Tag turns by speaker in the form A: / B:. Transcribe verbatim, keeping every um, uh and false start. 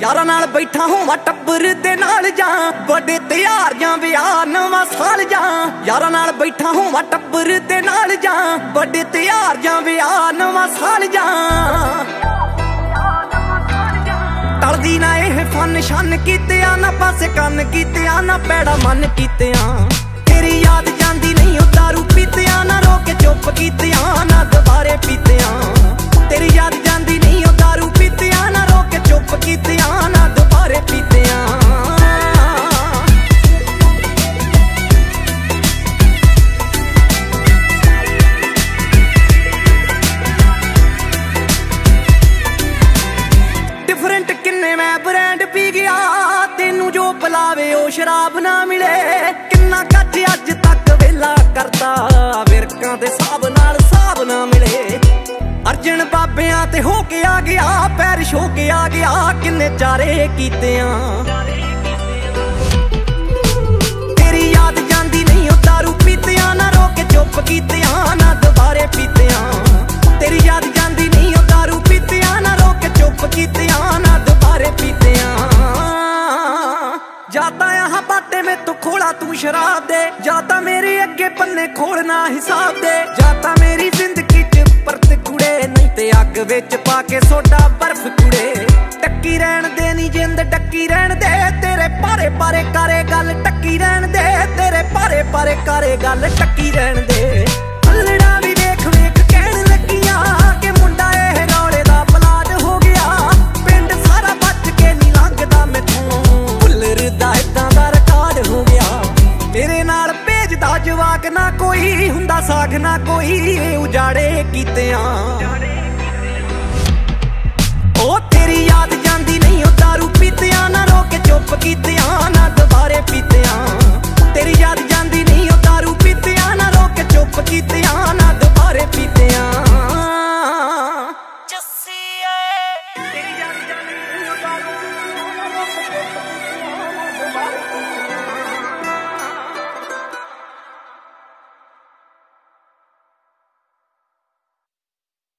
A: यारां नाल बैठा होवां टब्बर दे नाल जां बड़े त्यार जां विआह नवां साल जां यारां नाल बैठा होवां टब्बर दे नाल जां बड़े त्यार जां विआह नवां साल जां टलदी ना एह फन शन कीतिया ना पासे कन कीतिया ना पैड़ा मन कीतिया तेरी याद जांदी नहीं ओ दारू पीतिया ना रोके चुप कीतिया ना दोबारे पीतिया तेरी याद जांदी नहीं ओ दारू पीतिया ना रोके चुप कीतिया ना दोबारे पीतिया डिफरेंट किन्ने मैं ब्रांड पी गया तेनू जो पिलावे ओ शराब ना मिले किन्ना कच अज तक वेला करता विरकां दे साब नाल साब ना मिले अर्जन बाबियां ते हो के आ गया पैर छो के आ गया किन्ने चारे कीतियां तेरी याद जांदी नहीं ओ दारू पीतियां ना रोके चुप कीतियां ना दोबारे पीतियां तेरी याद जांदी नहीं ओ दारू पीतियां ना रोके चुप कीतियां ना दोबारे पीतियां जाता यहाँ बाटे में तो खोला तू शराब दे जाता मेरे अगे पन्ने खोलना हिसाब दे जाता मेरी जिंदगी च परत कुड़े नहीं ते अग विच पाके सोडा बर्फ कुड़े टक्की रहन दे नी जिंद डक्की रहन दे तेरे पारे पारे करे गल टक्की रहन दे तेरे पारे पारे करे गल टक्की रहन दे अल्लड़ा भी वेख वेख कहन लगिया कि मुंडा एह रौले दा पलाट हो गया पिंड सारा बच के नी लंघदा मैथों भुल्लर दा इदां दा रिकॉर्ड हो गया तेरे नाल भेजदा जवाक ना कोई हुंदा साख ना कोई उजाड़े कीतियां